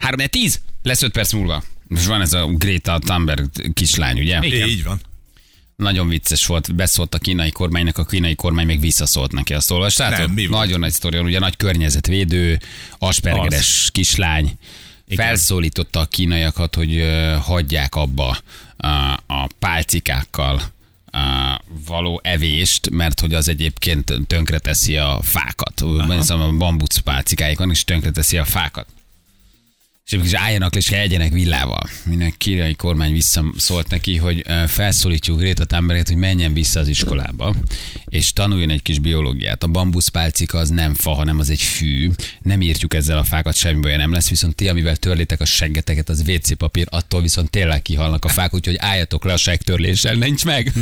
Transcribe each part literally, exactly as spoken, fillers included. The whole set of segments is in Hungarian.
három tíz lesz öt perc múlva. Most van ez a Greta Thunberg kislány, ugye? Igen. Így van. Nagyon vicces volt, beszólt a kínai kormánynak, a kínai kormány meg visszaszólt neki, azt olvastátok? Nagyon nagy sztorion, ugye nagy környezetvédő, aspergeres az. kislány. Igen. Felszólította a kínaiakat, hogy uh, hagyják abba uh, a pálcikákkal uh, való evést, mert hogy az egyébként tönkreteszi a fákat. Mondjuk a bambuc pálcikáikon is tönkreteszi a fákat. És álljanak és egyenek villával. Minden kínai kormány visszaszólt neki, hogy felszólítjuk Greta Thunberget, hogy menjen vissza az iskolába, és tanuljon egy kis biológiát. A bambuszpálcika az nem fa, hanem az egy fű. Nem írtjuk ezzel a fákat, semmi baj nem lesz, viszont ti, amivel törlitek a seggeteket, az vé cé papír, attól viszont tényleg kihalnak a fák, úgyhogy álljatok le a seggtörléssel, nincs meg.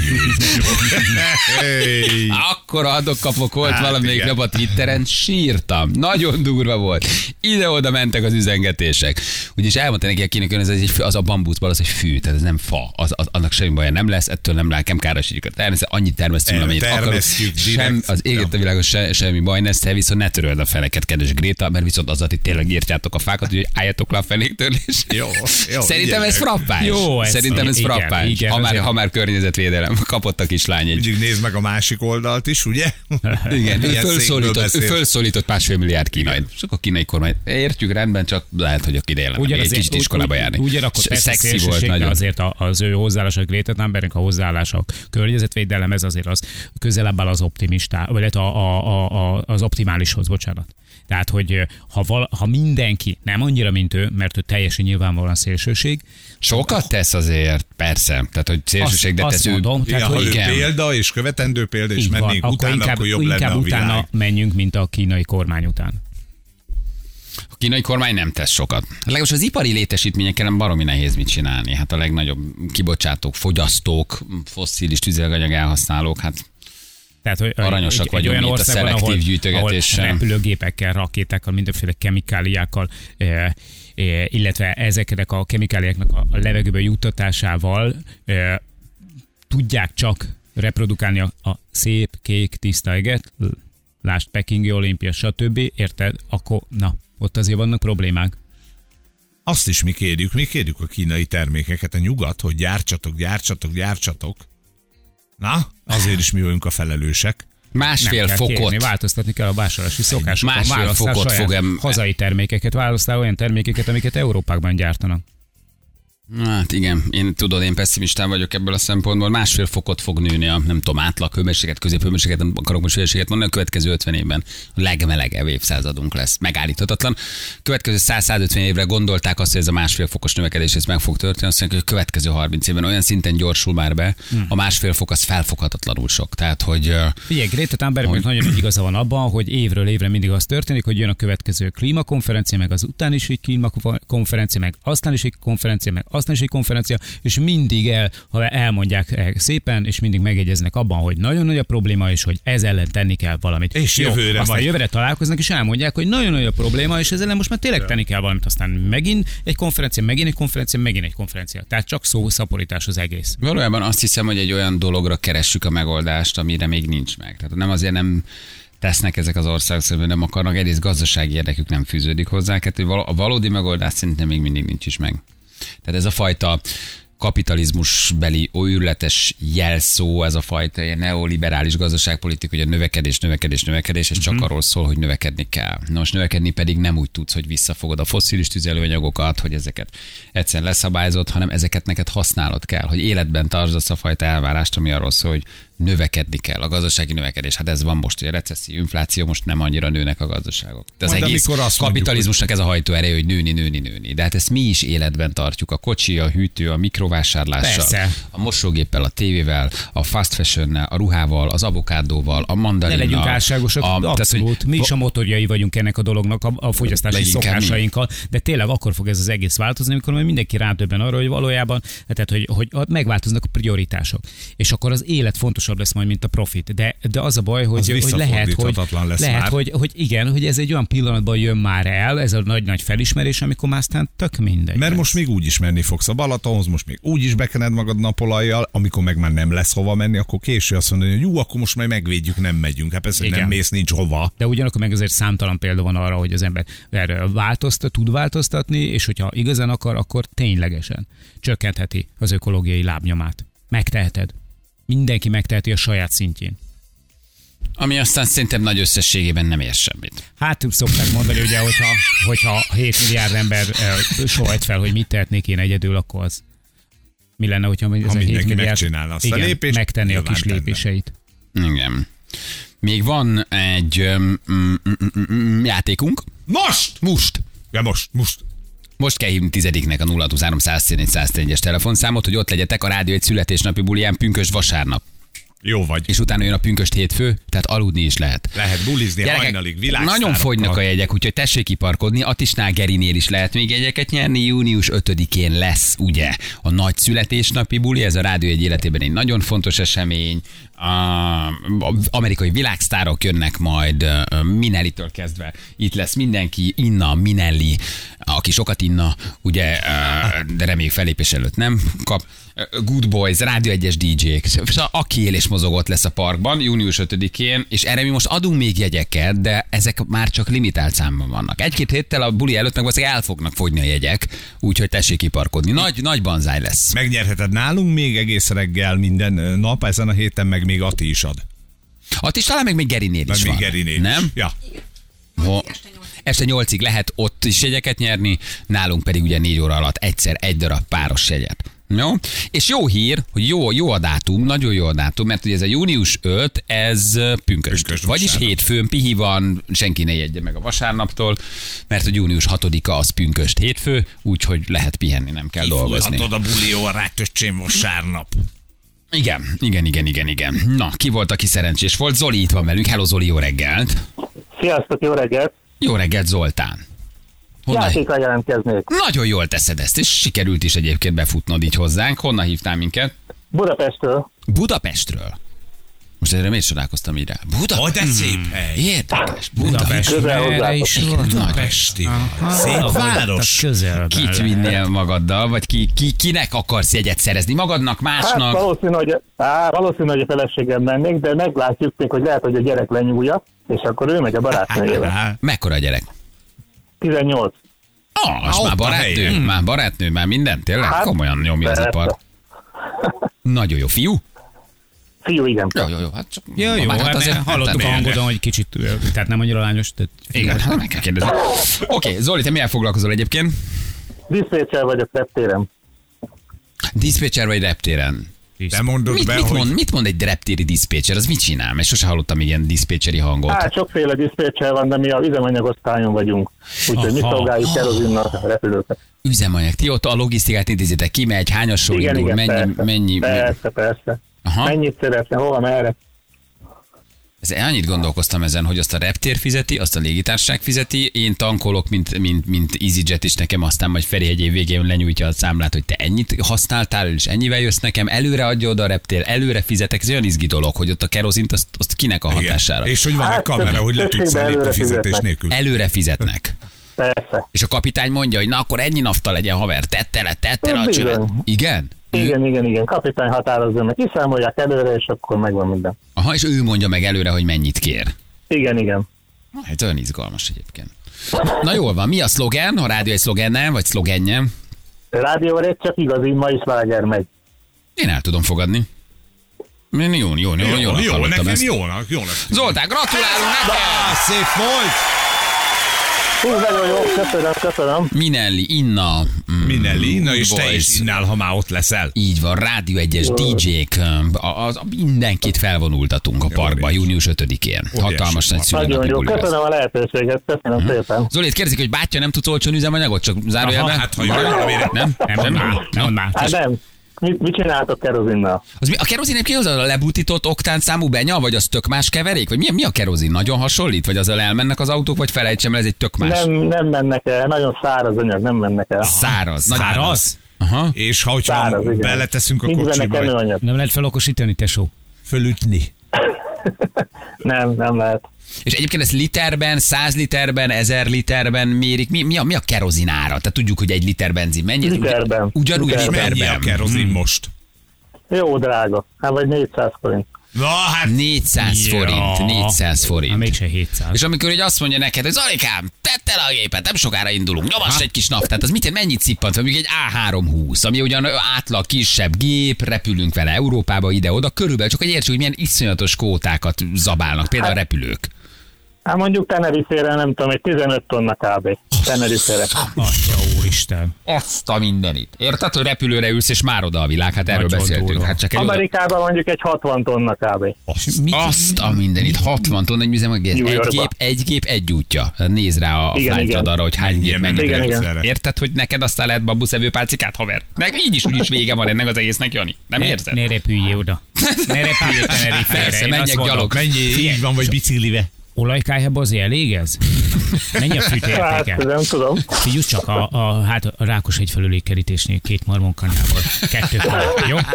Akkor adok-kapok volt hát, valamelyik nap a Twitteren, sírtam. Nagyon durva volt. Ide-oda mentek az üzengetések. Úgyis elmondta neki a kínai, ez egy, az a bambuszból, az egy fű, tehát ez nem fa, az, az, annak semmi baja nem lesz, ettől nem lelkem károsítjuk a természet, annyit termesztünk, amennyit akarunk. Sem, az éget a világon se, semmi baj lesz, te viszont ne töröld a feleket, kedves Gréta, mert viszont az, hogy tényleg írtjátok a fákat, hogy álljatok le a fenéktörlés. Jó, jó, Szerintem ez frappáns. Jó, Szerintem ez frappáns. Igen, ha, már, ha már környezetvédelem, kapott a kislány egy. Úgy nézd meg a másik oldalt is, ugye? Igen, ő fölszólított, ő fölszólított másfél milliárd kínai. Csak a kínai kormány. Értjük, rendben, csak lehet, hogy a idején egy kicsit iskolába járni. Ugyanakkor szexi volt nagyon. Azért az ő hozzáállása, a Greta Thunbergnek a hozzáállása a környezetvédelem, ez azért az közelebb áll az optimistá, vagy a, a, a, az optimálishoz, bocsánat. Tehát, hogy ha, val, ha mindenki, nem annyira, mint ő, mert ő teljesen nyilvánvalóan szélsőség. Sokat tesz azért, persze. Tehát, hogy szélsőség, de tesz ő. Mondom, tehát, hogy példa és követendő példa, és mennénk utána, inkább, akkor jobb inkább lenne a világ. utána menjünk, mint a kínai kormány után. A kínai kormány nem tesz sokat. Legalábbis az ipari létesítményekkel baromi nehéz mit csinálni. Hát a legnagyobb kibocsátók, fogyasztók, fosszilis tüzelőanyag elhasználók, hát tehát, hogy aranyosak egy, vagyunk egy itt a szelektív ahol, gyűjtögetéssel. Ahol repülőgépekkel, rakétákkal, mindenféle kemikáliákkal, e, e, illetve ezeknek a kemikáliáknak a levegőbe juttatásával e, tudják csak reprodukálni a, a szép, kék, tiszta eget, lásd Pekingi olimpia, stb. Érted? Akkor, na, ott azért vannak problémák. Azt is mi kérjük, mi kérjük a kínai termékeket, a nyugat, hogy gyártsatok, gyártsatok, gyártsatok. Na, azért is mi vagyunk a felelősek. Másfél nem fokot. Kérni, változtatni kell a vásárlási szokásokat. Másfél fokot fog em... hazai termékeket, választál olyan termékeket, amiket Európában gyártanak. Hát igen, én tudod, én pessimistán vagyok ebből a szempontból. Másfél fokot fog nőni a, nem tudom, átlag hőmérséklet, középhőmérséklet, nem akarok most hülyeséget mondani, a következő ötven évben a legmelegebb évszázadunk lesz. Megállíthatatlan. Következő száz-százötven évre gondolták azt, hogy ez a másfél fokos növekedés ez meg fog történni, azt mondják, hogy a következő harminc évben olyan szinten gyorsul már be, hmm. a másfél fok az felfoghatatlanul sok. Tehát, hogy... Figyelj, Greta Thunbergnek hogy... nagyon igaza van abban, hogy évről évre mindig az történik, hogy jön a következő klímakonferencia, meg az után is egy klímakonferencia, meg aztán is egy konferencia, meg aztán is egy konferencia, és mindig el, ha elmondják szépen, és mindig megegyeznek abban, hogy nagyon nagy a probléma, és hogy ez ellen tenni kell valamit. És jó, jövőre aztán majd. jövőre találkoznak, és elmondják, hogy nagyon nagy a probléma, és ezzel ellen most már tényleg tenni kell valamit. Aztán megint egy konferencia, megint egy konferencia, megint egy konferencia. Tehát csak szó szaporítás az egész. Valójában azt hiszem, hogy egy olyan dologra keressük a megoldást, amire még nincs meg. Tehát nem azért nem tesznek ezek az országok, hogy nem akarnak, egyrészt gazdasági érdekük nem fűződik hozzá, hogy a valódi megoldás szerintem még mindig nincs is meg. Tehát ez a fajta kapitalizmusbeli őrületes jelszó, ez a fajta ilyen neoliberális gazdaságpolitika, hogy a növekedés, növekedés, növekedés, és csak uh-huh. arról szól, hogy növekedni kell. Na most növekedni pedig nem úgy tudsz, hogy visszafogod a fosszilis tüzelőanyagokat, hogy ezeket egyszerűen leszabályozott, hanem ezeket neked használod kell, hogy életben tartsd azt a fajta elvárást, ami arról szól, hogy növekedni kell, a gazdasági növekedés. Hát ez van most, hogy a recesszió, infláció, most nem annyira nőnek a gazdaságok. De az majd egész kapitalizmusnak ez a hajtóereje, hogy nőni, nőni, nőni. De hát ezt mi is életben tartjuk. A kocsi, a hűtő, a mikrovásárlással, persze. a mosógéppel, a tévével, a fast fashionnel, a ruhával, az avokádóval, a mandarinnal. Ne legyünk álságosak, a, abszolút. Tehát, mi is a motorjai vagyunk ennek a dolognak, a, a fogyasztási szokásainkkal, de tényleg akkor fog ez az egész változni, amikor majd mindenki rádöbben arra, hogy valójában, tehát hogy, hogy megváltoznak a prioritások. És akkor az élet fontosabb magasabb lesz majd, mint a profit. De, de az a baj, hogy, az hogy lehet, hogy, lesz lehet hogy, hogy igen, hogy ez egy olyan pillanatban jön már el, ez a nagy-nagy felismerés, amikor már aztán tök mindegy. Mert lesz. Most még úgy is menni fogsz a Balatonhoz, most még úgy is bekened magad napolajjal, amikor meg már nem lesz hova menni, akkor késő azt mondani, hogy jó, akkor most majd megvédjük, nem megyünk. Hát persze, hogy nem mész, nincs hova. De ugyanakkor meg azért számtalan példa van arra, hogy az ember változtat, tud változtatni, és hogyha igazán akar, akkor ténylegesen csökkentheti az ökológiai lábnyomát. Megteheted. Mindenki megteheti a saját szintjén. Ami aztán szerintem nagy összességében nem ér semmit. Hát szokták mondani, ugye, hogyha, hogyha hét milliárd ember sohajt fel, hogy mit tehetnék én egyedül, akkor az mi lenne, hogyha ez a hét milliárd megcsinálna azt igen, a lépést, megtenni a kis tenne. lépéseit. Igen. Még van egy um, um, um, um, játékunk. Most! Most! Ja, most, most. Most kell hívni tizediknek a nulla huszonhárom száz tizennégy száz tizenegyes telefonszámot, hogy ott legyetek a rádió egy születésnapi buliján pünkösd vasárnap. Jó vagy. És utána jön a pünkösd hétfő, tehát aludni is lehet. Lehet bulizni hajnalig, világsztárokkal. Nagyon fogynak a jegyek, úgyhogy tessék kiparkodni. Attisnál, Gerinél is lehet még jegyeket nyerni. június ötödikén lesz ugye a nagy születésnapi buli, ez a rádió egy életében egy nagyon fontos esemény. A amerikai világsztárok jönnek majd, Minellitől kezdve. Itt lesz mindenki, Inna, Minelli, aki sokat inna, ugye, de reméljük fellépés előtt nem kap. Good Boys, Rádió egyes dé jék, aki él és mozog ott lesz a parkban, június ötödikén, és erre mi most adunk még jegyeket, de ezek már csak limitált számban vannak. Egy-két héttel a buli előtt meg valószínűleg el fognak fogyni a jegyek, úgyhogy tessék kiparkodni. Nagy, nagy banzáj lesz. Megnyerheted nálunk még egész reggel minden nap, ezen a héten meg még Ati is ad. Ati is talán meg még Gerinél is van. Gerinél nem? Is. Ja. Ho, este nyolcig lehet ott is jegyeket nyerni, nálunk pedig ugye négy óra alatt egyszer egy darab páros jegyet. Jó? És jó hír, hogy jó, jó a dátum, nagyon jó a dátum, mert ugye ez a június ötödike, ez pünkösd. pünkösd Vagyis vasárnap. Hétfőn, pihi van, senki ne jegye meg a vasárnaptól, mert a június hatodika az pünkösd hétfő, úgyhogy lehet pihenni, nem kell dolgozni. Kifújhatod a buli órát, öcsém, vasárnap. Igen, igen, igen, igen, igen. Na, ki volt, aki szerencsés volt? Zoli itt van velünk. Hello Zoli, jó reggelt! Sziasztok, jó reggelt! Jó reggelt, Zoltán! Játékkal jelentkeznék. Nagyon jól teszed ezt, és sikerült is egyébként befutnod így hozzánk. Honnan hívtál minket? Budapestről. Budapestről? Most erre miért csodálkoztam ide? Budapest? Oh, de szép hely. Érdekes. Budapest. Budapesti. Szép város. Kit vinnél magaddal, vagy ki, ki, kinek akarsz jegyet szerezni? Magadnak, másnak? Hát valószínű, hogy, á, valószínű, hogy a feleségem mennék, de meglátjuk még, hogy lehet, hogy a gyerek lenyúlja, és akkor ő megy a barátnőjével. Mekkora a gyerek? tizennyolc. Ah, az már barátnő, hmm. már barátnő, már minden, tényleg hát, komolyan nyomja az ipar. Nagyon jó. Fiú? Fiú, igen. Jó, jó, jó. Hát csak ja, jó, hát hát azért hallottuk a hangodon, hogy kicsit, tehát nem annyira lányos. Tehát igen, hát meg kell kérdezni. Oké, okay, Zoli, te milyen foglalkozol egyébként? Diszpécser vagyok reptéren. Diszpécser vagy reptéren? Te mondod mit, be, mit, hogy... mond, mit mond egy reptéri diszpécser? Az mit csinál? Mert sose hallottam ilyen diszpécseri hangot. Hát sokféle diszpécser van, de mi a üzemanyagosztályon vagyunk. Úgyhogy mi szolgáljuk kerozinnal a repülőket. Üzemanyag. Ti ott a logisztikát intézitek, ki megy, hányasról igen, indul, igen, mennyi... persze, mennyi persze, persze. Aha. Mennyit szeretne, hova, merre? Ez annyit gondolkoztam ezen, hogy azt a reptér fizeti, azt a légitársaság fizeti, én tankolok, mint, mint, mint EasyJet is nekem, aztán majd Ferihegyi végén lenyújtja a számlát, hogy te ennyit használtál, és ennyivel jössz nekem, előre adja oda a reptér, előre fizetek, ez olyan izgi dolog, hogy ott a kerozint, azt, azt kinek a hatására. Igen. És hogy van hát, egy kamera, hogy le tudsz lépni fizetés nélkül. Előre fizetnek. Persze. És a kapitány mondja, hogy na akkor ennyi nafta legyen, haver, tette le, tette le a csövet. Igen? Igen, igen, igen. Kapitány határozza meg. Kiszámolják előre, és akkor megvan minden. Aha, és ő mondja meg előre, hogy mennyit kér. Igen, igen. Hát olyan izgalmas egyébként. Na jól van, mi a szlogen? A rádió egy szlogennel, vagy szlogenje? Rádió egy csak igazi, ma is Váger megy. Én el tudom fogadni. Jó, jó, jó, jó, jó, jó, nekem jónak, jónak. Zoltán, gratulálunk neked! Szép volt! Hú, nagyon jó, köszönöm, köszönöm. Minelli, Inna. Mm, Minelli, Inna, és te is innál, ha már ott leszel. Így van, Rádió egyes dé jék, a, a, a, mindenkit felvonultatunk a parkba június ötödikén. Hatalmas nagy szülőnapi nagyon jó, köszönöm a lehetőséget, köszönöm uh-huh. szépen. Zolit, kérdezik, hogy bátyja nem tudsz olcsón üzemanyagot, csak zárójelben? Hát, ha jól, nem, nem, nem, nem, nem, hát nem. Mit, mit csináltok kerozinnal? Az mi, a kerozin egyébként az a lebutított oktán számú benya, vagy az tök más keverék? Vagy mi, mi a kerozin? Nagyon hasonlít? Vagy azzal elmennek az autók, vagy felejtsem el, ez egy tök más? Nem, nem mennek el, nagyon száraz anyag, nem mennek el. Száraz? Száraz? Aha. És ha hogyha beleteszünk a kocsiba... Nem lehet felokosítani, tesó. fölütni. Nem, nem lehet. És egyébként ez literben, száz literben, ezer literben mérik. Mi, mi, a, mi a kerozin ára? Tehát tudjuk, hogy egy liter benzin mennyi? Literben. Ugyanúgy Literben. literben. Mennyi a kerozin most? Jó drága. Hát vagy négyszáz forint. Na, hát négyszáz Ja. forint, négyszáz Hát forint. mégse hétszáz. És amikor egy azt mondja neked, hogy Zalikám, tedd el a gépet, nem sokára indulunk, nyomass egy kis naftát, az mit, mennyit szippant fel, mondjuk egy á háromszázhúsz, ami ugyan átlag kisebb gép, repülünk vele Európába ide-oda, körülbelül csak hogy értsük, hogy milyen iszonyatos kvótákat zabálnak, például a repülők. Hát mondjuk Tenerifére, nem tudom, egy tizenöt tonna kb. Tenerifére. Atya úristen. Azt a mindenit. Érted, hogy repülőre ülsz, és már oda a világ, hát erről Nagyon beszéltünk. durva. Hát csak egy oda... Amerikában mondjuk egy hatvan tonna kb. Azt a mindenit, hatvan tonna, egy üzemanyag. Egy New gép, Yorkba. egy gép, egy útja. Nézd rá a Igen, flight igen. radarra, hogy hány gép Mennyi mennyi. Igen, egyszerre. Érted, hogy neked aztán lehet bambuszevő pálcikát, haver? Meg így is, úgy is vége van ennek az egésznek, Jani. Nem Ne, érzed? ne repüljél oda. Ne repüljél Tenerifére. Persze, Én menjek azt mondom. gyalog. Mennyi így van, vagy biciklive? Olajkályhába azért elég ez? Mennyi a Hát, fűtértéke? nem tudom. Figyelj csak a, a, hát a rákos egyfelőli kerítésnél két marmonkanyával. Kettő fel, jó?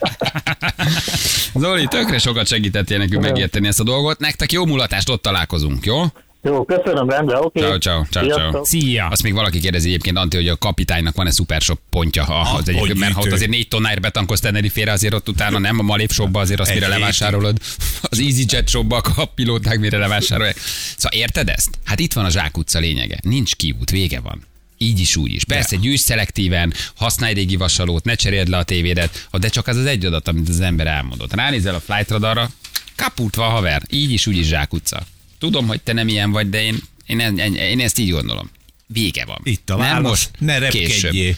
Zoli, tökre sokat segítettél nekünk megérteni ezt a dolgot. Nektek jó mulatást, ott találkozunk, jó? Jó, köszönöm, rendben, oké. Ciao, ciao, ciao, ciao. Sziasztok. Szia! Azt még valaki kérdezi egyébként, Antti, hogy a kapitánynak van-e szupershop pontja, ha az egyébként, mert ha ott azért négy tonnáért betankolsz Tenerifére, azért ott utána nem a Malév shopba, azért azt Egy mire hétig. levásárolod, az EasyJet shopba a pilóták mire levásárolják. Szóval érted ezt? Hát itt van a Zsák utca lényege. Nincs kiút, vége van. Így is, úgy is. Persze, gyűjts szelektíven, használj régi vasalót, ne cseréld le a tévédet, de csak az az egy adat, amit az ember elmondott. Ránézel a flight radarra, kaput van, haver. Így is, úgy is Zsák utca. Tudom, hogy te nem ilyen vagy, de én, én, én, én ezt így gondolom. Vége van. Itt a Nem válasz. most, Ne később. repkedjél.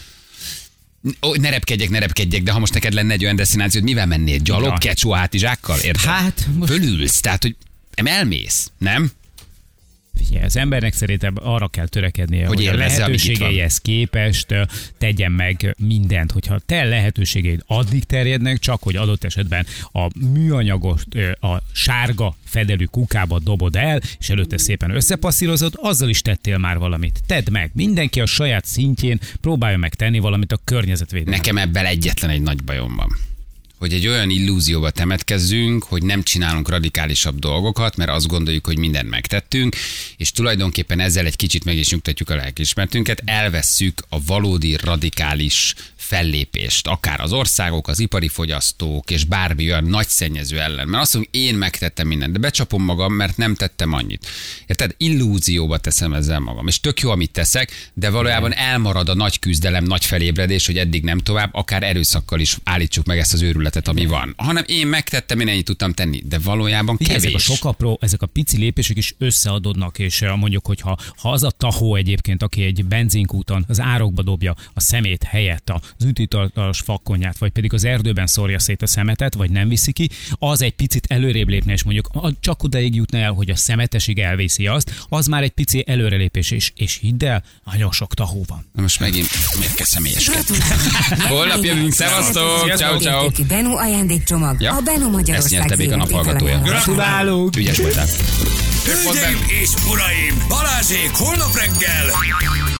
Ó, ne repkedjek, ne repkedjek, de ha most neked lenne egy olyan destinációd, mivel mennél? Gyalog, Ja. kecsó hátizsákkal? Érted? Hát, most- Fölülsz, tehát, hogy elmész, nem? Figyelj, az embernek szerintem arra kell törekednie, hogy, hogy a élvezze, amíg itt van. lehetőségeihez képest ö, tegyen meg mindent. Hogyha te lehetőségeid addig terjednek, csak hogy adott esetben a műanyagos, ö, a sárga fedelű kukába dobod el, és előtte szépen összepasszírozod, azzal is tettél már valamit. Tedd meg. Mindenki a saját szintjén próbálja meg tenni valamit a környezetvédelemben. Nekem ebben egyetlen egy nagy bajom van. Hogy egy olyan illúzióba temetkezzünk, hogy nem csinálunk radikálisabb dolgokat, mert azt gondoljuk, hogy mindent megtettünk, és tulajdonképpen ezzel egy kicsit meg is nyugtatjuk a lelkiismertünket, elvesszük a valódi radikális fellépést, akár az országok, az ipari fogyasztók, és bármi olyan nagy szennyező ellen. Mert azt mondjuk, én megtettem mindent, de becsapom magam, mert nem tettem annyit. Érted? Illúzióba teszem ezzel magam. És tök jó, amit teszek, de valójában elmarad a nagy küzdelem, nagy felébredés, hogy eddig nem tovább, akár erőszakkal is állítsuk meg ezt az őrületet, ami van. Hanem én megtettem, én ennyit tudtam tenni, de valójában Figyelj, kevés. ezek a sok apró, ezek a pici lépések is összeadódnak, és eh, mondjuk, hogy ha, ha az a tahó egyébként, aki egy benzinkúton az árokba dobja a szemét helyett az ütőtartalos fakonyát, vagy pedig az erdőben szórja szét a szemetet, vagy nem viszi ki, az egy picit előrébb lépne, és mondjuk a- csak odaig jutna el, hogy a szemetesig elviszi azt, az már egy pici előrelépés, és, és hidd el, nagyon sok tahó van. Na most megint miért kell személyeskedni? Holnap jövünk, szevasztok, ciao, ciao. Beno ajándékcsomag. Ja, A Beno ezt Magyarország nyerte még a zé vé té naphallgatója. felajánlás. Gratulálunk! Ügyes voltál. Hölgyeim és uraim, Balázsék holnap reggel